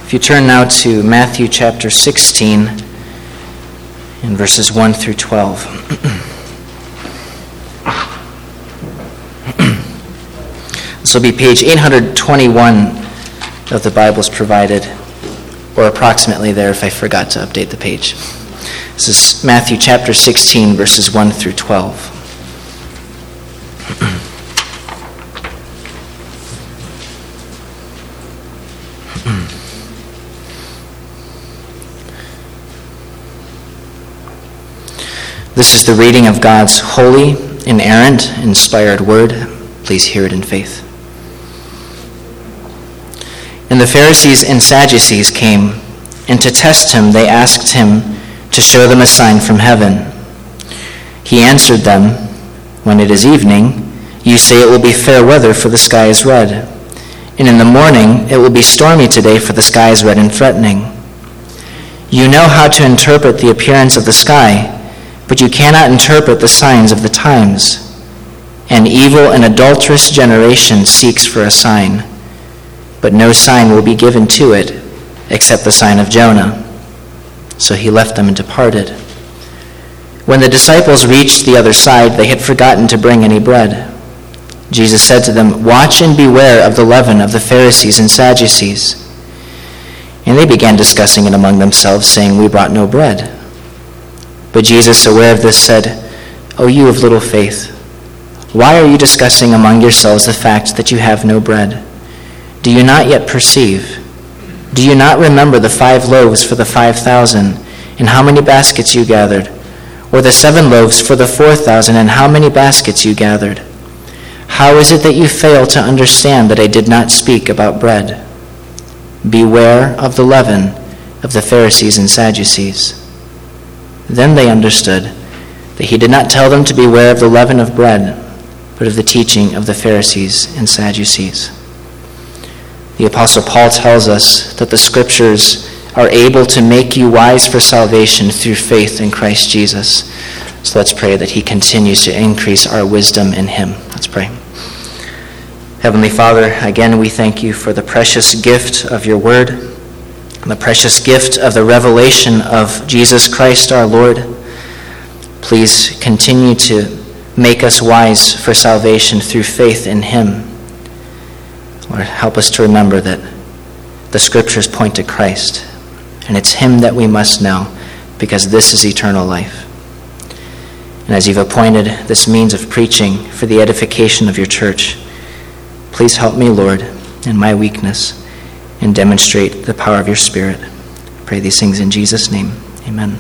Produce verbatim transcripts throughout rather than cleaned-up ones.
If you turn now to Matthew chapter sixteen, in verses one through twelve. This will be page eight hundred twenty-one of the Bibles provided, or approximately there if I forgot to update the page. This is Matthew chapter sixteen, verses one through twelve. This is the reading of God's holy, inerrant, inspired word. Please hear it in faith. And the Pharisees and Sadducees came, and to test him they asked him to show them a sign from heaven. He answered them, "When it is evening, you say it will be fair weather, for the sky is red. And in the morning it will be stormy today, for the sky is red and threatening. You know how to interpret the appearance of the sky, but you cannot interpret the signs of the times. An evil and adulterous generation seeks for a sign, but no sign will be given to it except the sign of Jonah." So he left them and departed. When the disciples reached the other side, they had forgotten to bring any bread. Jesus said to them, "Watch and beware of the leaven of the Pharisees and Sadducees." And they began discussing it among themselves, saying, "We brought no bread." But Jesus, aware of this, said, "O you of little faith, why are you discussing among yourselves the fact that you have no bread? Do you not yet perceive? Do you not remember the five loaves for the five thousand, and how many baskets you gathered? Or the seven loaves for the four thousand, and how many baskets you gathered? How is it that you fail to understand that I did not speak about bread? Beware of the leaven of the Pharisees and Sadducees." Then they understood that he did not tell them to beware of the leaven of bread, but of the teaching of the Pharisees and Sadducees. The Apostle Paul tells us that the Scriptures are able to make you wise for salvation through faith in Christ Jesus. So let's pray that he continues to increase our wisdom in him. Let's pray. Heavenly Father, again we thank you for the precious gift of your word, the precious gift of the revelation of Jesus Christ our Lord. Please continue to make us wise for salvation through faith in him. Lord, help us to remember that the Scriptures point to Christ, and it's him that we must know, because this is eternal life. And as you've appointed this means of preaching for the edification of your church, please help me, Lord, in my weakness, and demonstrate the power of your Spirit. I pray these things in Jesus' name. Amen.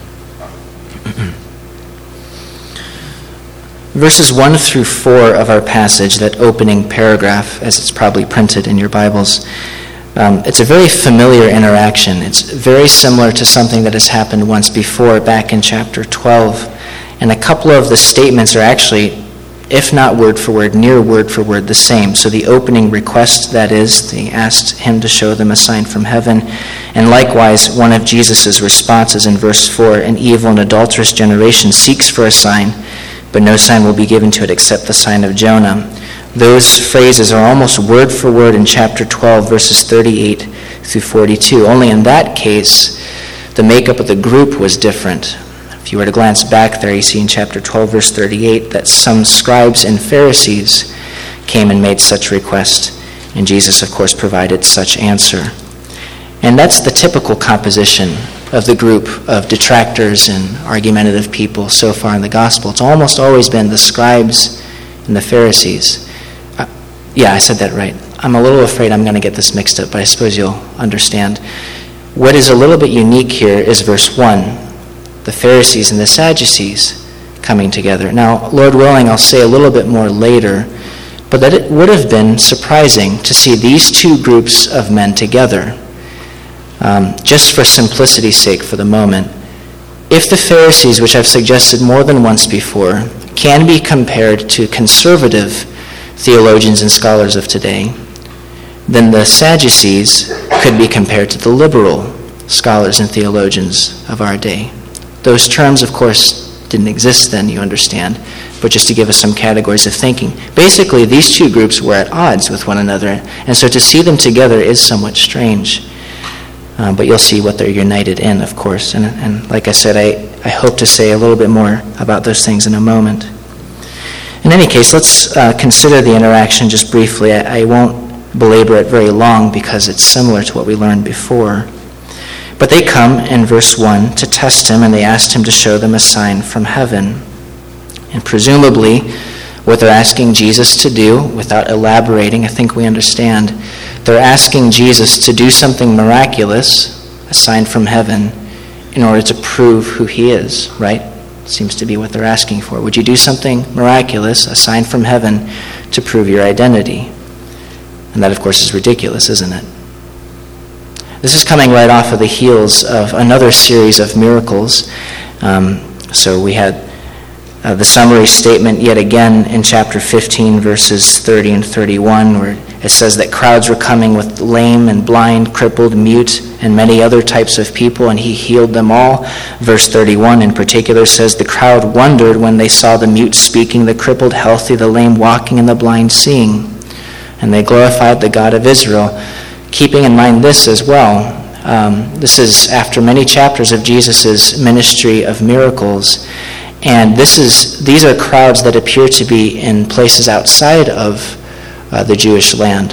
Verses one through four of our passage, that opening paragraph, as it's probably printed in your Bibles, um, it's a very familiar interaction. It's very similar to something that has happened once before back in chapter twelve. And a couple of the statements are actually, if not word for word, near word for word the same. So the opening request, that is, they asked him to show them a sign from heaven. And likewise, one of Jesus' responses in verse four, "An evil and adulterous generation seeks for a sign, but no sign will be given to it except the sign of Jonah." Those phrases are almost word for word in chapter twelve, verses thirty-eight through forty-two. Only in that case, the makeup of the group was different. If you were to glance back there, you see in chapter twelve, verse thirty-eight, that some scribes and Pharisees came and made such request, and Jesus, of course, provided such answer. And that's the typical composition of the group of detractors and argumentative people so far in the gospel. It's almost always been the scribes and the Pharisees. Uh, yeah, I said that right. I'm a little afraid I'm going to get this mixed up, but I suppose you'll understand. What is a little bit unique here is verse one. The Pharisees and the Sadducees coming together. Now, Lord willing, I'll say a little bit more later, but that it would have been surprising to see these two groups of men together. Um, just for simplicity's sake for the moment, if the Pharisees, which I've suggested more than once before, can be compared to conservative theologians and scholars of today, then the Sadducees could be compared to the liberal scholars and theologians of our day. Those terms, of course, didn't exist then, you understand, but just to give us some categories of thinking. Basically, these two groups were at odds with one another, and so to see them together is somewhat strange. Uh, but you'll see what they're united in, of course. And, and like I said, I, I hope to say a little bit more about those things in a moment. In any case, let's uh, consider the interaction just briefly. I, I won't belabor it very long because it's similar to what we learned before. But they come in verse one to test him, and they asked him to show them a sign from heaven. And presumably, what they're asking Jesus to do, without elaborating, I think we understand, they're asking Jesus to do something miraculous, a sign from heaven, in order to prove who he is, right? Seems to be what they're asking for. Would you do something miraculous, a sign from heaven, to prove your identity? And that, of course, is ridiculous, isn't it? This is coming right off of the heels of another series of miracles. Um, so we had uh, the summary statement yet again in chapter fifteen, verses thirty and thirty-one, where it says that crowds were coming with lame and blind, crippled, mute, and many other types of people, and he healed them all. Verse thirty-one in particular says, the crowd wondered when they saw the mute speaking, the crippled healthy, the lame walking, and the blind seeing. And they glorified the God of Israel, keeping in mind this as well. Um, this is after many chapters of Jesus' ministry of miracles. And this is these are crowds that appear to be in places outside of uh, the Jewish land.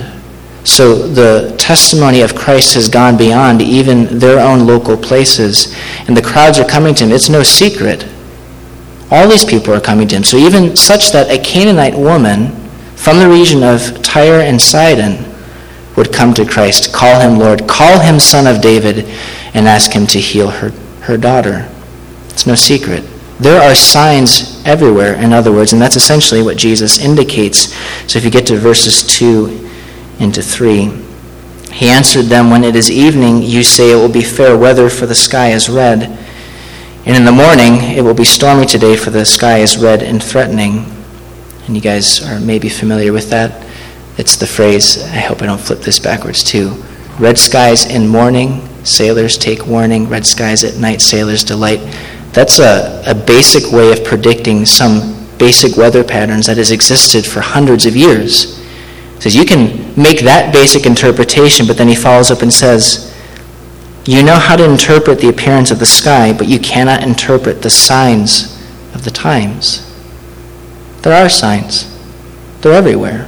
So the testimony of Christ has gone beyond even their own local places. And the crowds are coming to him. It's no secret. All these people are coming to him. So even such that a Canaanite woman from the region of Tyre and Sidon would come to Christ, call him Lord, call him Son of David, and ask him to heal her, her daughter. It's no secret. There are signs everywhere, in other words, and that's essentially what Jesus indicates. So if you get to verses two into three, he answered them, when it is evening, you say it will be fair weather, for the sky is red. And in the morning, it will be stormy today, for the sky is red and threatening. And you guys are maybe familiar with that. It's the phrase, I hope I don't flip this backwards too. Red skies in morning, sailors take warning. Red skies at night, sailors delight. That's a, a basic way of predicting some basic weather patterns that has existed for hundreds of years. He says you can make that basic interpretation, but then he follows up and says, you know how to interpret the appearance of the sky, but you cannot interpret the signs of the times. There are signs. They're everywhere.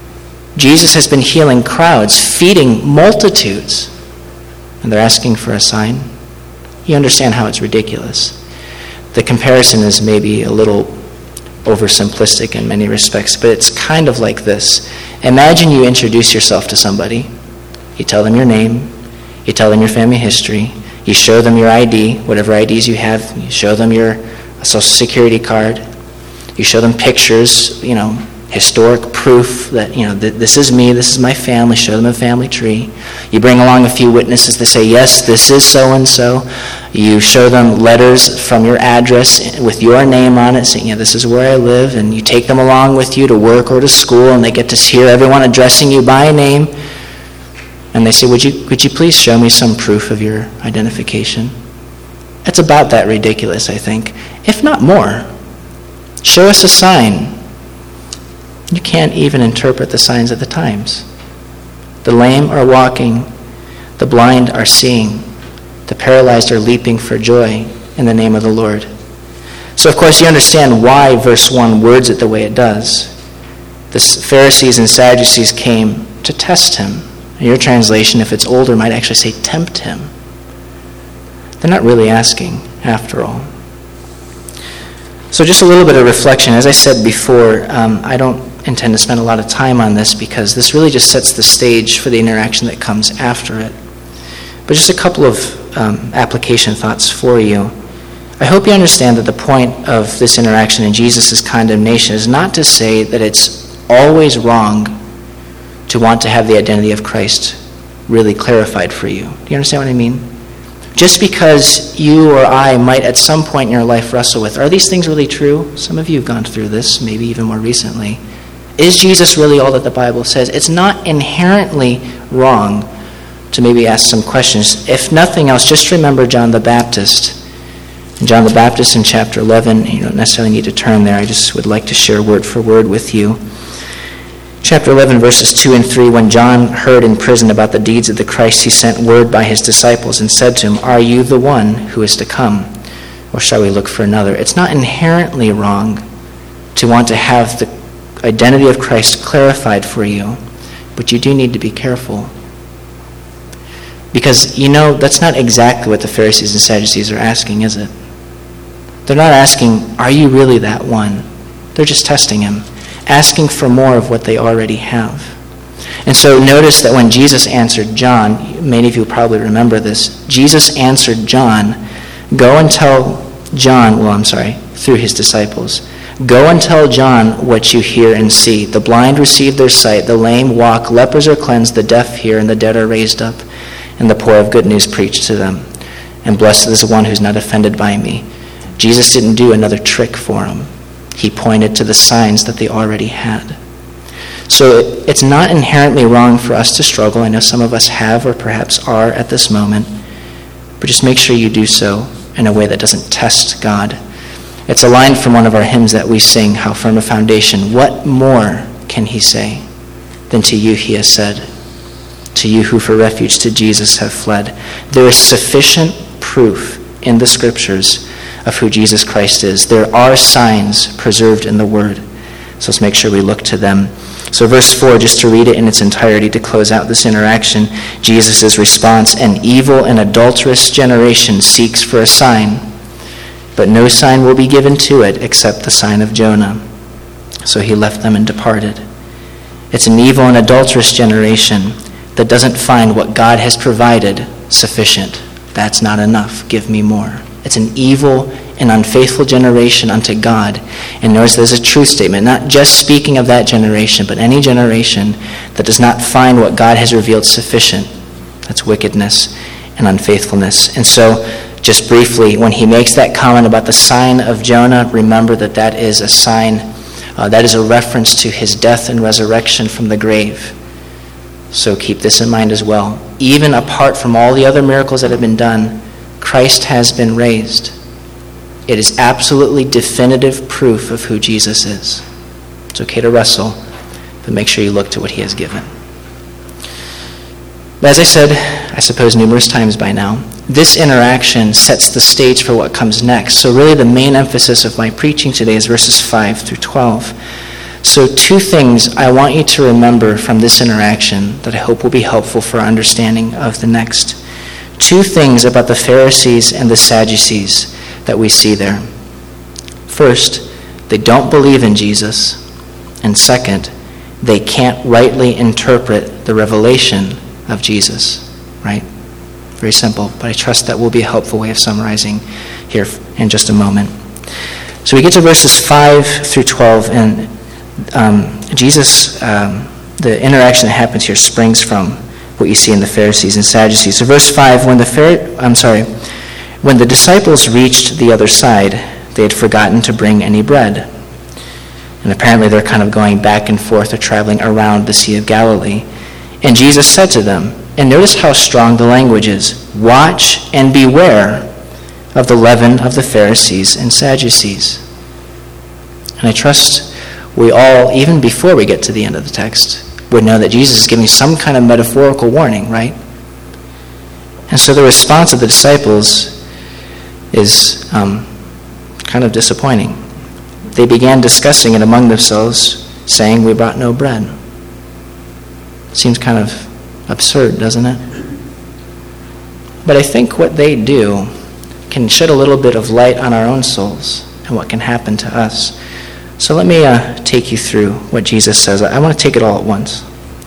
Jesus has been healing crowds, feeding multitudes, and they're asking for a sign. You understand how it's ridiculous. The comparison is maybe a little oversimplistic in many respects, but it's kind of like this. Imagine you introduce yourself to somebody. You tell them your name. You tell them your family history. You show them your I D, whatever I Ds you have. You show them your social security card. You show them pictures, you know, historic proof that, you know, th- this is me, this is my family. Show them a family tree. You bring along a few witnesses to say, yes, this is so-and-so. You show them letters from your address with your name on it, saying, yeah, this is where I live. And you take them along with you to work or to school, and they get to hear everyone addressing you by name. And they say, would you, would you please show me some proof of your identification? It's about that ridiculous, I think, if not more. Show us a sign. You can't even interpret the signs of the times. The lame are walking. The blind are seeing. The paralyzed are leaping for joy in the name of the Lord. So, of course, you understand why verse one words it the way it does. The Pharisees and Sadducees came to test him. In your translation, if it's older, might actually say tempt him. They're not really asking, after all. So just a little bit of reflection. As I said before, um, I don't intend to spend a lot of time on this because this really just sets the stage for the interaction that comes after it. But just a couple of um, application thoughts for you. I hope you understand that the point of this interaction in Jesus' condemnation is not to say that it's always wrong to want to have the identity of Christ really clarified for you. Do you understand what I mean? Just because you or I might at some point in your life wrestle with, are these things really true? Some of you have gone through this, maybe even more recently. Is Jesus really all that the Bible says? It's not inherently wrong to maybe ask some questions. If nothing else, just remember John the Baptist. And John the Baptist in chapter eleven, you don't necessarily need to turn there. I just would like to share word for word with you. Chapter eleven, verses two and three, when John heard in prison about the deeds of the Christ, he sent word by his disciples and said to him, "Are you the one who is to come, or shall we look for another?" It's not inherently wrong to want to have the identity of Christ clarified for you, but you do need to be careful. Because, you know, that's not exactly what the Pharisees and Sadducees are asking, is it? They're not asking, are you really that one? They're just testing him, asking for more of what they already have. And so notice that when Jesus answered John, many of you probably remember this, Jesus answered John, go and tell John, well, I'm sorry, through his disciples, go and tell John what you hear and see. The blind receive their sight, the lame walk, lepers are cleansed, the deaf hear, and the dead are raised up, and the poor have good news preached to them. And blessed is the one who's not offended by me. Jesus didn't do another trick for them. He pointed to the signs that they already had. So it's not inherently wrong for us to struggle. I know some of us have or perhaps are at this moment. But just make sure you do so in a way that doesn't test God. It's a line from one of our hymns that we sing, How Firm a Foundation. What more can he say than to you he has said? To you who for refuge to Jesus have fled. There is sufficient proof in the scriptures of who Jesus Christ is. There are signs preserved in the Word. So let's make sure we look to them. So verse four, just to read it in its entirety to close out this interaction, Jesus' response, an evil and adulterous generation seeks for a sign, but no sign will be given to it except the sign of Jonah. So he left them and departed. It's an evil and adulterous generation that doesn't find what God has provided sufficient. That's not enough. Give me more. It's an evil and unfaithful generation unto God. And notice there's a truth statement, not just speaking of that generation, but any generation that does not find what God has revealed sufficient. That's wickedness and unfaithfulness. And so, just briefly, when he makes that comment about the sign of Jonah, remember that that is a sign, uh, that is a reference to his death and resurrection from the grave. So keep this in mind as well. Even apart from all the other miracles that have been done, Christ has been raised. It is absolutely definitive proof of who Jesus is. It's okay to wrestle, but make sure you look to what he has given. But as I said, I suppose numerous times by now, this interaction sets the stage for what comes next. So really the main emphasis of my preaching today is verses five through twelve. So two things I want you to remember from this interaction that I hope will be helpful for our understanding of the next. Two things about the Pharisees and the Sadducees that we see there. First, they don't believe in Jesus. And second, they can't rightly interpret the revelation of Jesus. Right? Very simple, but I trust that will be a helpful way of summarizing here in just a moment. So we get to verses five through twelve, and um, Jesus, um, the interaction that happens here springs from what you see in the Pharisees and Sadducees. So verse five, when the Phar- I'm sorry, when the disciples reached the other side, they had forgotten to bring any bread. And apparently they're kind of going back and forth or traveling around the Sea of Galilee. And Jesus said to them, and notice how strong the language is, watch and beware of the leaven of the Pharisees and Sadducees. And I trust we all, even before we get to the end of the text, would know that Jesus is giving some kind of metaphorical warning, right? And so the response of the disciples is um, kind of disappointing. They began discussing it among themselves, saying, we brought no bread. Seems kind of absurd, doesn't it? But I think what they do can shed a little bit of light on our own souls and what can happen to us. So let me uh, take you through what Jesus says. I want to take it all at once.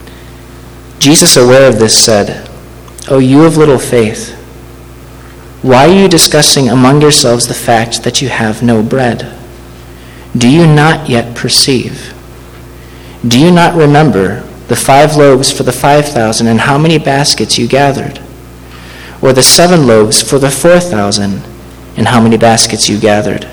Jesus, aware of this, said, O you of little faith, why are you discussing among yourselves the fact that you have no bread? Do you not yet perceive? Do you not remember the five loaves for the five thousand and how many baskets you gathered? Or the seven loaves for the four thousand and how many baskets you gathered?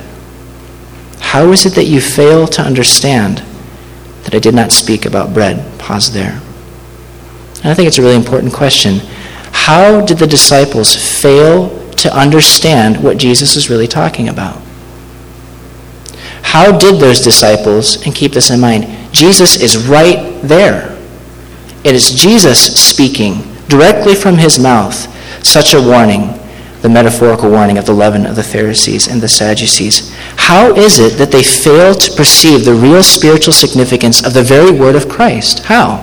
How is it that you fail to understand that I did not speak about bread? Pause there. And I think it's a really important question. How did the disciples fail to understand what Jesus is really talking about? How did those disciples, and keep this in mind, Jesus is right there. It is Jesus speaking directly from his mouth such a warning, the metaphorical warning of the leaven of the Pharisees and the Sadducees. How is it that they fail to perceive the real spiritual significance of the very word of Christ? How?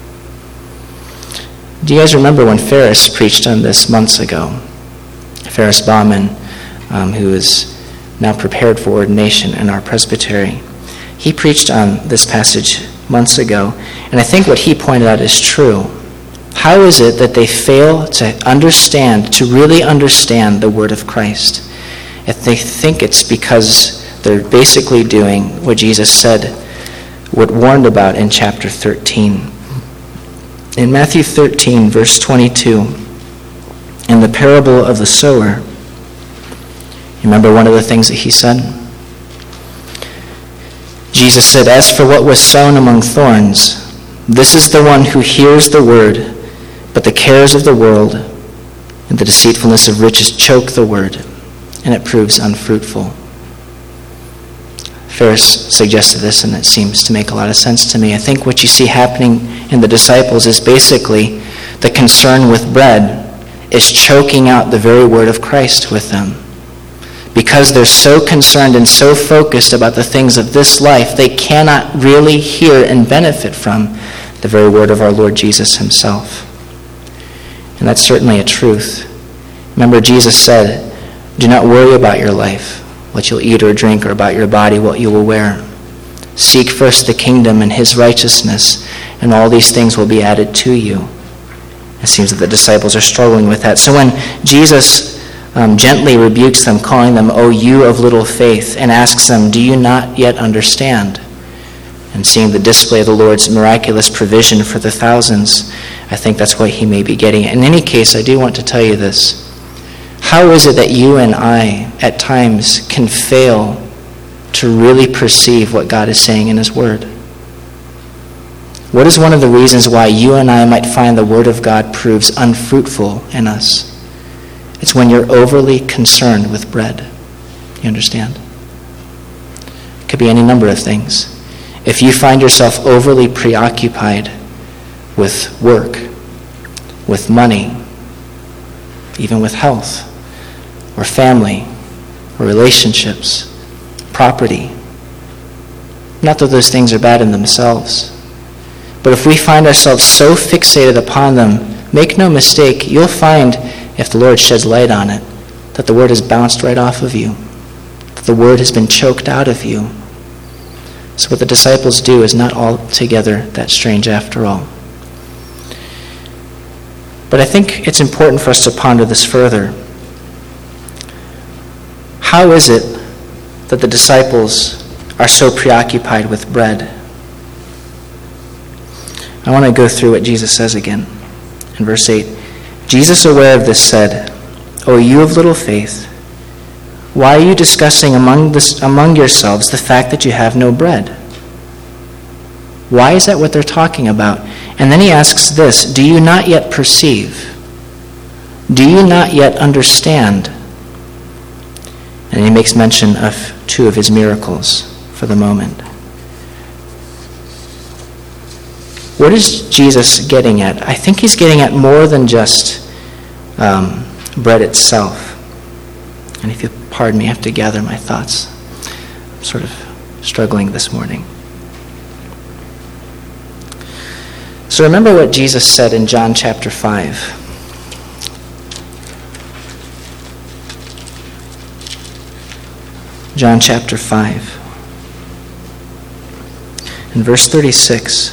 Do you guys remember when Ferris preached on this months ago? Ferris Bauman, um, who is now prepared for ordination in our presbytery. He preached on this passage months ago, and I think what he pointed out is true. How is it that they fail to understand, to really understand the word of Christ? If they think it's because they're basically doing what Jesus said, what warned about in chapter thirteen. In Matthew thirteen, verse twenty-two, in the parable of the sower, you remember one of the things that he said? Jesus said, "As for what was sown among thorns, this is the one who hears the word, but the cares of the world and the deceitfulness of riches choke the word, and it proves unfruitful." Ferris suggested this, and it seems to make a lot of sense to me. I think what you see happening in the disciples is basically the concern with bread is choking out the very word of Christ with them. Because they're so concerned and so focused about the things of this life, they cannot really hear and benefit from the very word of our Lord Jesus himself. And that's certainly a truth. Remember, Jesus said, "Do not worry about your life, what you'll eat or drink, or about your body, what you will wear. Seek first the kingdom and his righteousness, and all these things will be added to you." It seems that the disciples are struggling with that. So when Jesus um, gently rebukes them, calling them, "O you of little faith," and asks them, "Do you not yet understand?" and seeing the display of the Lord's miraculous provision for the thousands, I think that's what he may be getting at. In any case, I do want to tell you this. How is it that you and I, at times, can fail to really perceive what God is saying in his word? What is one of the reasons why you and I might find the word of God proves unfruitful in us? It's when you're overly concerned with bread. You understand? It could be any number of things. If you find yourself overly preoccupied with work, with money, even with health, or family, or relationships, property. Not that those things are bad in themselves, but if we find ourselves so fixated upon them, make no mistake, you'll find, if the Lord sheds light on it, that the word has bounced right off of you, that the word has been choked out of you. So what the disciples do is not altogether that strange after all. But I think it's important for us to ponder this further. How is it that the disciples are so preoccupied with bread? I want to go through what Jesus says again. In verse eight, Jesus, aware of this, said, "O you of little faith, why are you discussing among, this, among yourselves the fact that you have no bread?" Why is that what they're talking about? And then he asks this, "Do you not yet perceive? Do you not yet understand?" And he makes mention of two of his miracles for the moment. What is Jesus getting at? I think he's getting at more than just um, bread itself. And if you pardon me, I have to gather my thoughts. I'm sort of struggling this morning. So remember what Jesus said in John chapter five. John chapter five. In verse thirty-six.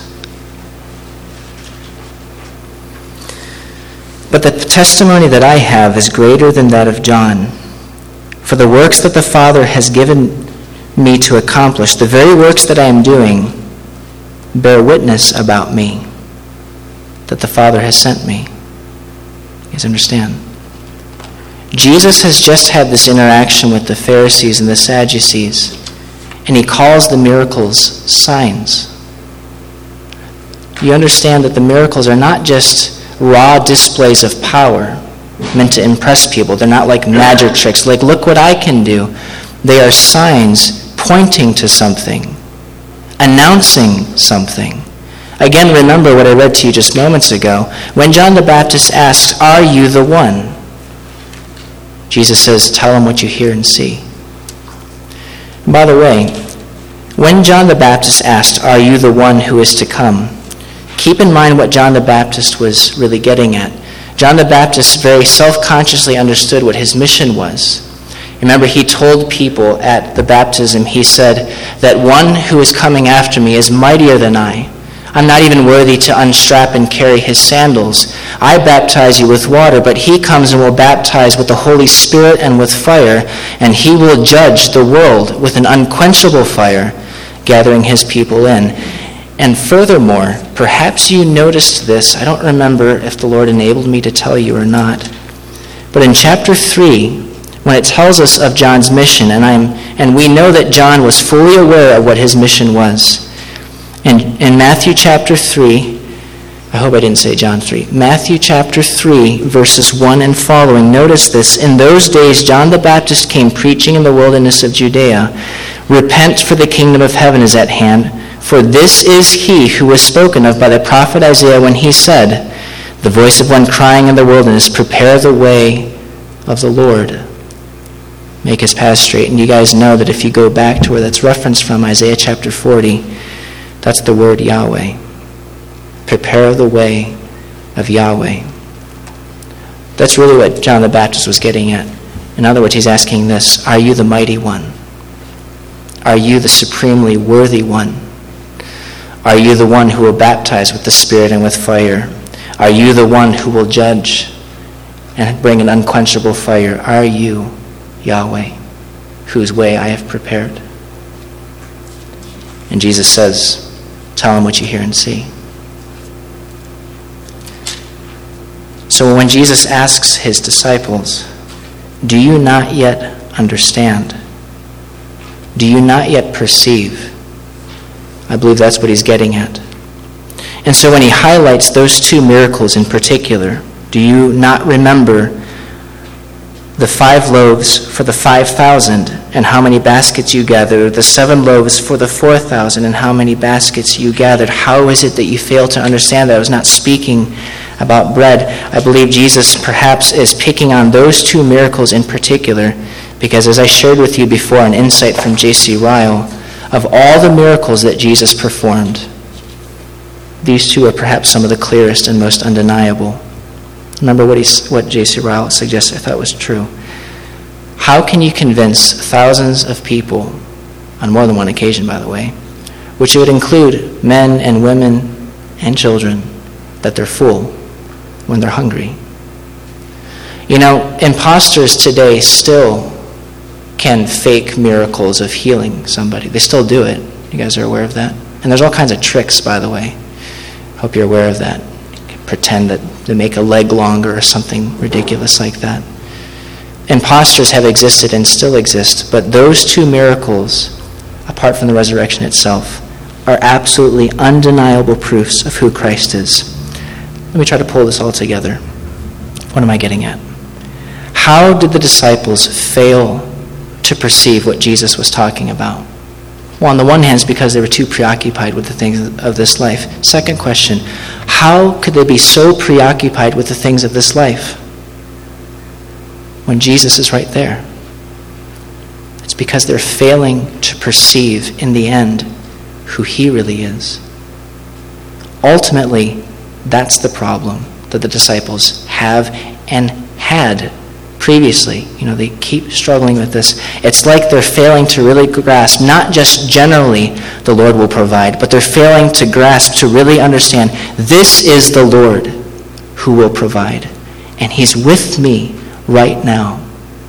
"But the testimony that I have is greater than that of John. For the works that the Father has given me to accomplish, the very works that I am doing, bear witness about me, that the Father has sent me." You guys understand? Jesus has just had this interaction with the Pharisees and the Sadducees, and he calls the miracles signs. You understand that the miracles are not just raw displays of power meant to impress people. They're not like magic tricks, like, look what I can do. They are signs pointing to something, announcing something. Again, remember what I read to you just moments ago. When John the Baptist asks, "Are you the one?" Jesus says, "Tell him what you hear and see." And by the way, when John the Baptist asked, "Are you the one who is to come?" keep in mind what John the Baptist was really getting at. John the Baptist very self-consciously understood what his mission was. Remember, he told people at the baptism, he said that one who is coming after me is mightier than I. I'm not even worthy to unstrap and carry his sandals. I baptize you with water, but he comes and will baptize with the Holy Spirit and with fire, and he will judge the world with an unquenchable fire, gathering his people in. And furthermore, perhaps you noticed this. I don't remember if the Lord enabled me to tell you or not. But in chapter three, when it tells us of John's mission, and I'm and we know that John was fully aware of what his mission was. In, in Matthew chapter three, I hope I didn't say John three. Matthew chapter three, verses one and following. Notice this. In those days, John the Baptist came preaching in the wilderness of Judea. Repent, for the kingdom of heaven is at hand. For this is he who was spoken of by the prophet Isaiah when he said, the voice of one crying in the wilderness, prepare the way of the Lord. Make his path straight. And you guys know that if you go back to where that's referenced from, Isaiah chapter forty, that's the word Yahweh. Prepare the way of Yahweh. That's really what John the Baptist was getting at. In other words, he's asking this, are you the mighty one? Are you the supremely worthy one? Are you the one who will baptize with the Spirit and with fire? Are you the one who will judge and bring an unquenchable fire? Are you Yahweh, whose way I have prepared? And Jesus says, tell him what you hear and see. So when Jesus asks his disciples, do you not yet understand? Do you not yet perceive? I believe that's what he's getting at. And so when he highlights those two miracles in particular, do you not remember the five loaves for the five thousand and how many baskets you gathered, the seven loaves for the four thousand and how many baskets you gathered? How is it that you fail to understand that? I was not speaking about bread. I believe Jesus perhaps is picking on those two miracles in particular because, as I shared with you before, an insight from J C Ryle, of all the miracles that Jesus performed, these two are perhaps some of the clearest and most undeniable. Remember what, he, what J C Ryle suggested, I thought was true. How can you convince thousands of people, on more than one occasion, by the way, which would include men and women and children, that they're full when they're hungry? You know, imposters today still can fake miracles of healing somebody. They still do it. You guys are aware of that? And there's all kinds of tricks, by the way. Hope you're aware of that. You can pretend that they make a leg longer or something ridiculous like that. Imposters have existed and still exist, but those two miracles, apart from the resurrection itself, are absolutely undeniable proofs of who Christ is. Let me try to pull this all together. What am I getting at? How did the disciples fail to perceive what Jesus was talking about? Well, on the one hand, it's because they were too preoccupied with the things of this life. Second question, how could they be so preoccupied with the things of this life when Jesus is right there? It's because they're failing to perceive in the end who he really is. Ultimately, that's the problem that the disciples have and had previously. You know, they keep struggling with this. It's like they're failing to really grasp, not just generally the Lord will provide, but they're failing to grasp, to really understand, this is the Lord who will provide. And he's with me right now.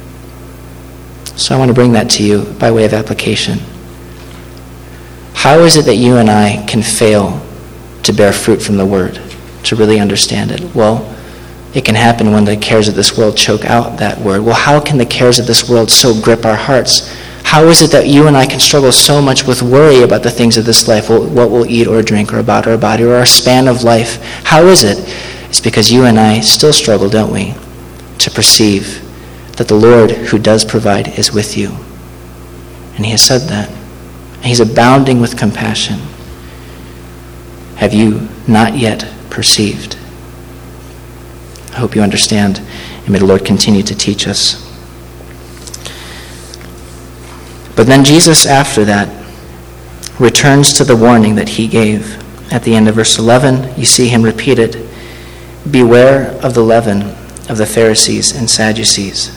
So I want to bring that to you by way of application. How is it that you and I can fail to bear fruit from the Word, to really understand it? Well, it can happen when the cares of this world choke out that word. Well, how can the cares of this world so grip our hearts? How is it that you and I can struggle so much with worry about the things of this life, what we'll eat or drink or about our body or our span of life? How is it? It's because you and I still struggle, don't we, to perceive that the Lord who does provide is with you. And he has said that. He's abounding with compassion. Have you not yet perceived? I hope you understand, and may the Lord continue to teach us. But then Jesus, after that, returns to the warning that he gave. At the end of verse eleven, you see him repeat it. Beware of the leaven of the Pharisees and Sadducees.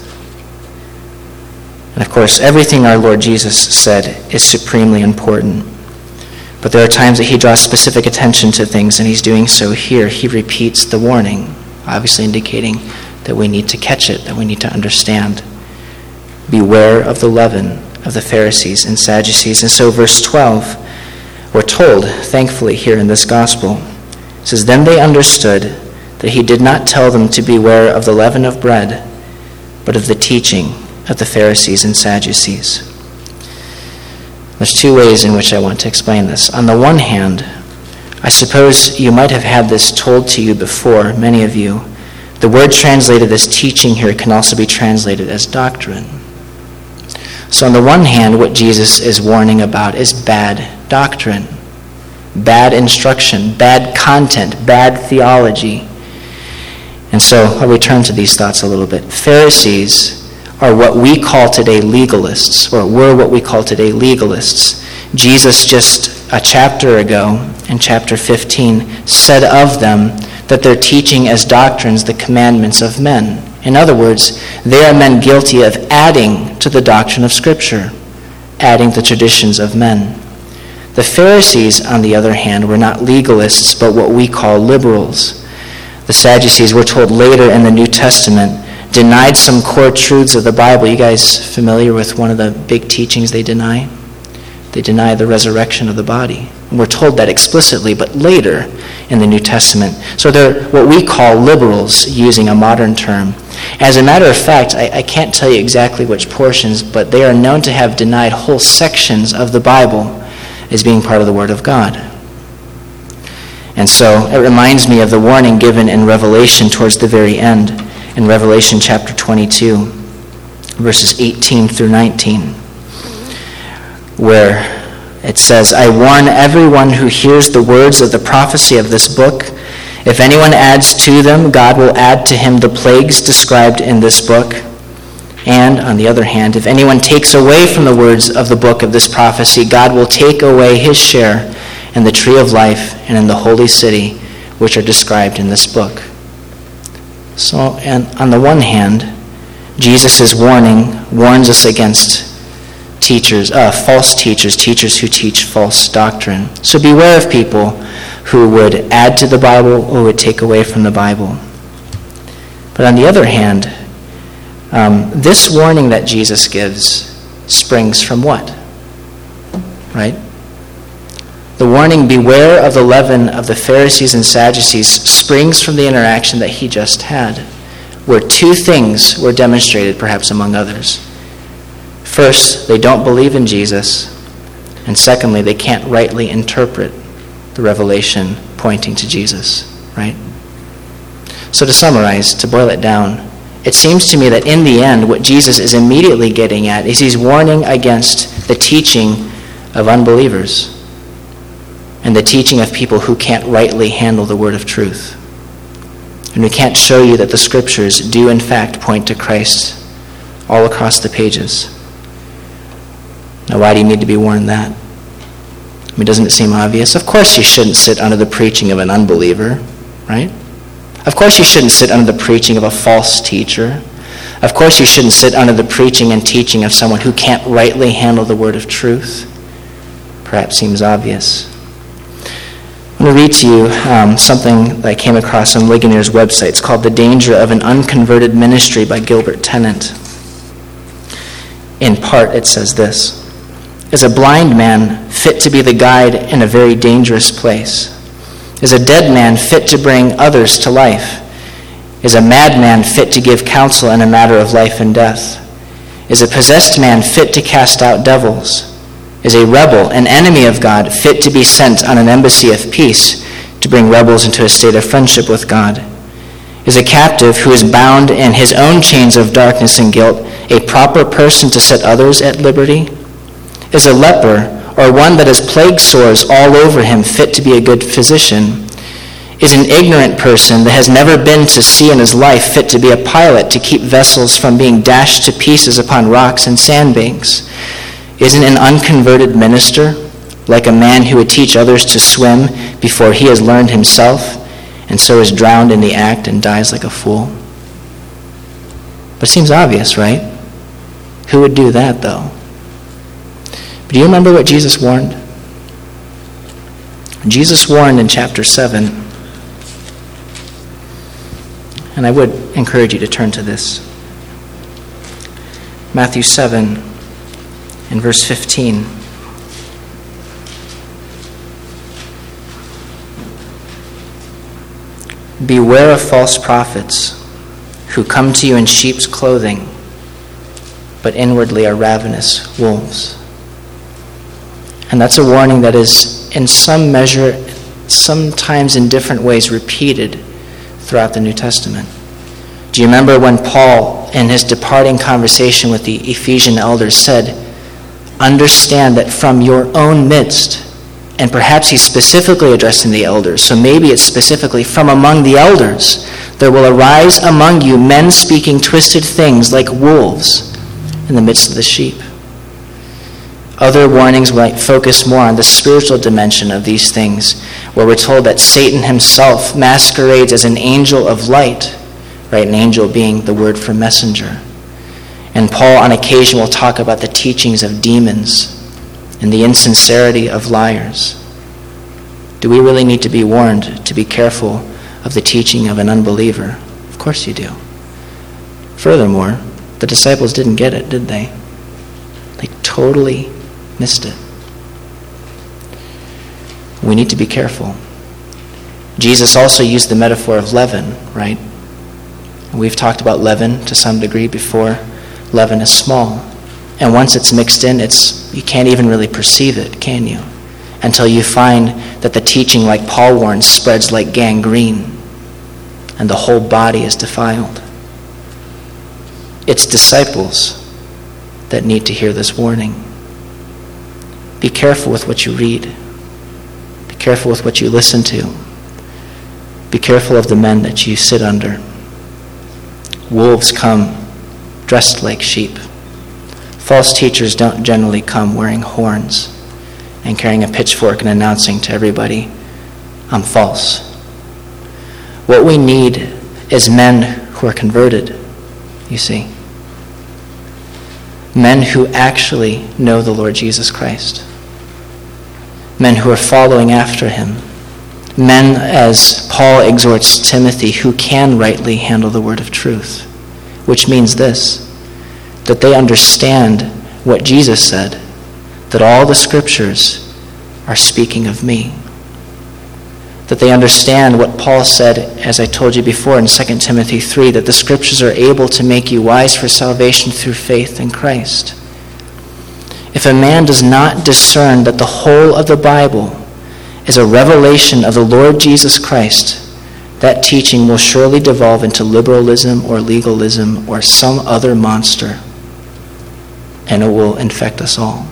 And of course, everything our Lord Jesus said is supremely important. But there are times that he draws specific attention to things, and he's doing so here. He repeats the warning, obviously indicating that we need to catch it, that we need to understand. Beware of the leaven of the Pharisees and Sadducees. And so verse twelve, we're told, thankfully, here in this gospel, it says, Then they understood that he did not tell them to beware of the leaven of bread, but of the teaching of the Pharisees and Sadducees. There's two ways in which I want to explain this. On the one hand, I suppose you might have had this told to you before, many of you. The word translated as teaching here can also be translated as doctrine. So on the one hand, what Jesus is warning about is bad doctrine, bad instruction, bad content, bad theology. And so I'll return to these thoughts a little bit. Pharisees are what we call today legalists, or were what we call today legalists. Jesus just a chapter ago, in chapter fifteen, said of them that they're teaching as doctrines the commandments of men. In other words, they are men guilty of adding to the doctrine of Scripture, adding the traditions of men. The Pharisees, on the other hand, were not legalists, but what we call liberals. The Sadducees, we're told later in the New Testament, denied some core truths of the Bible. You guys familiar with one of the big teachings they deny? They deny the resurrection of the body. And we're told that explicitly, but later in the New Testament. So they're what we call liberals, using a modern term. As a matter of fact, I, I can't tell you exactly which portions, but they are known to have denied whole sections of the Bible as being part of the Word of God. And so it reminds me of the warning given in Revelation towards the very end, in Revelation chapter twenty-two, verses eighteen through nineteen, where it says, I warn everyone who hears the words of the prophecy of this book. If anyone adds to them, God will add to him the plagues described in this book. And, on the other hand, if anyone takes away from the words of the book of this prophecy, God will take away his share in the tree of life and in the holy city, which are described in this book. So, and on the one hand, Jesus' warning warns us against teachers, uh, false teachers, teachers who teach false doctrine. So beware of people who would add to the Bible or would take away from the Bible. But on the other hand, um, this warning that Jesus gives springs from what? Right? The warning, beware of the leaven of the Pharisees and Sadducees, springs from the interaction that he just had, where two things were demonstrated, perhaps among others. First, they don't believe in Jesus, and secondly, they can't rightly interpret the revelation pointing to Jesus, right? So to summarize, to boil it down, it seems to me that in the end, what Jesus is immediately getting at is he's warning against the teaching of unbelievers and the teaching of people who can't rightly handle the word of truth, and who can't show you that the Scriptures do in fact point to Christ all across the pages. Now, why do you need to be warned that? I mean, doesn't it seem obvious? Of course you shouldn't sit under the preaching of an unbeliever, right? Of course you shouldn't sit under the preaching of a false teacher. Of course you shouldn't sit under the preaching and teaching of someone who can't rightly handle the word of truth. Perhaps seems obvious. I'm going to read to you um, something that I came across on Ligonier's website. It's called The Danger of an Unconverted Ministry by Gilbert Tennant. In part, it says this: Is a blind man fit to be the guide in a very dangerous place? Is a dead man fit to bring others to life? Is a madman fit to give counsel in a matter of life and death? Is a possessed man fit to cast out devils? Is a rebel, an enemy of God, fit to be sent on an embassy of peace to bring rebels into a state of friendship with God? Is a captive who is bound in his own chains of darkness and guilt a proper person to set others at liberty? Is a leper or one that has plague sores all over him, fit to be a good physician? Is an ignorant person that has never been to sea in his life fit to be a pilot, to keep vessels from being dashed to pieces upon rocks and sandbanks? Isn't an unconverted minister like a man who would teach others to swim before he has learned himself, and so is drowned in the act and dies like a fool? But it seems obvious, right? Who would do that, though? But do you remember what Jesus warned? Jesus warned in chapter seven, and I would encourage you to turn to this. Matthew seven, in verse fifteen. Beware of false prophets who come to you in sheep's clothing, but inwardly are ravenous wolves. And that's a warning that is in some measure, sometimes in different ways, repeated throughout the New Testament. Do you remember when Paul, in his departing conversation with the Ephesian elders, said, understand that from your own midst, and perhaps he's specifically addressing the elders, so maybe it's specifically from among the elders, there will arise among you men speaking twisted things like wolves in the midst of the sheep. Other warnings might focus more on the spiritual dimension of these things, where we're told that Satan himself masquerades as an angel of light, right? An angel being the word for messenger. And Paul on occasion will talk about the teachings of demons and the insincerity of liars. Do we really need to be warned to be careful of the teaching of an unbeliever? Of course you do. Furthermore, the disciples didn't get it, did they? They totally missed it. We need to be careful. Jesus also used the metaphor of leaven, right? We've talked about leaven to some degree before. Leaven is small. And once it's mixed in, it's you can't even really perceive it, can you? Until you find that the teaching, like Paul warns, spreads like gangrene, and the whole body is defiled. It's disciples that need to hear this warning. Be careful with what you read. Be careful with what you listen to. Be careful of the men that you sit under. Wolves come dressed like sheep. False teachers don't generally come wearing horns and carrying a pitchfork and announcing to everybody, I'm false. What we need is men who are converted, you see. Men who actually know the Lord Jesus Christ. Men who are following after him. Men, as Paul exhorts Timothy, who can rightly handle the word of truth. Which means this, that they understand what Jesus said, that all the scriptures are speaking of me. That they understand what Paul said, as I told you before in Second Timothy three, that the scriptures are able to make you wise for salvation through faith in Christ. If a man does not discern that the whole of the Bible is a revelation of the Lord Jesus Christ, that teaching will surely devolve into liberalism or legalism or some other monster, and it will infect us all.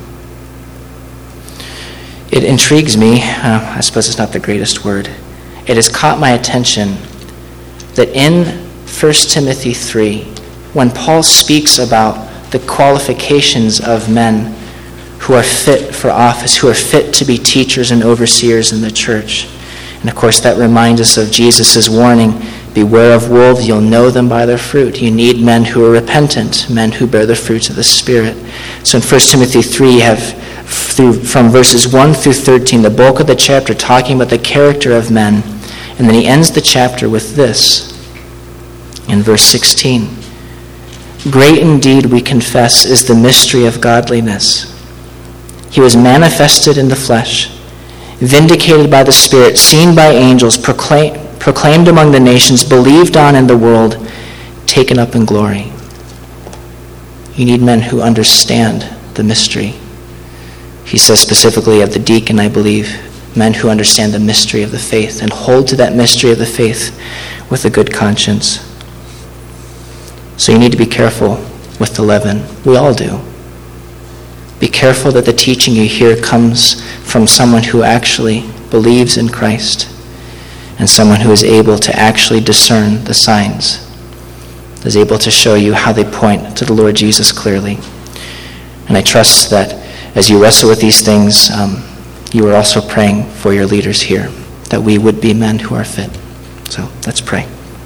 It intrigues me, uh, I suppose it's not the greatest word, it has caught my attention that in First Timothy three, when Paul speaks about the qualifications of men who are fit for office, who are fit to be teachers and overseers in the church, and of course that reminds us of Jesus' warning, beware of wolves, you'll know them by their fruit. You need men who are repentant, men who bear the fruits of the Spirit. So in First Timothy three, you have through, from verses one through thirteen, the bulk of the chapter talking about the character of men. And then he ends the chapter with this, in verse sixteen. Great indeed, we confess, is the mystery of godliness. He was manifested in the flesh, vindicated by the Spirit, seen by angels, proclaim, proclaimed among the nations, believed on in the world, taken up in glory. You need men who understand the mystery. He says specifically of the deacon, I believe, men who understand the mystery of the faith and hold to that mystery of the faith with a good conscience. So you need to be careful with the leaven. We all do. Be Be careful that the teaching you hear comes from someone who actually believes in Christ and someone who is able to actually discern the signs, is able to show you how they point to the Lord Jesus clearly. And I trust that as you wrestle with these things, um, you are also praying for your leaders here, that we would be men who are fit. So let's pray.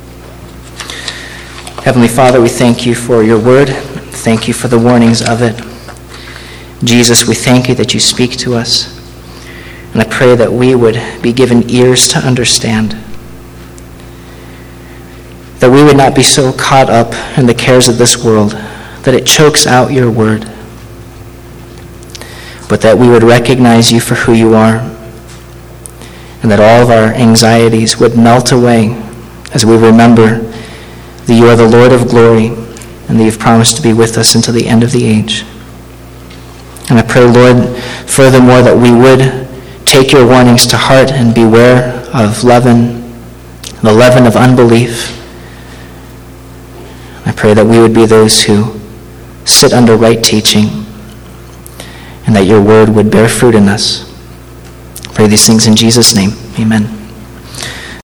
Heavenly Father, we thank you for your word. Thank you for the warnings of it. Jesus, we thank you that you speak to us. And I pray that we would be given ears to understand, that we would not be so caught up in the cares of this world that it chokes out your word, but that we would recognize you for who you are, and that all of our anxieties would melt away as we remember that you are the Lord of glory and that you've promised to be with us until the end of the age. And I pray, Lord, furthermore, that we would take your warnings to heart and beware of leaven, the leaven of unbelief. I pray that we would be those who sit under right teaching and that your word would bear fruit in us. I pray these things in Jesus' name. Amen.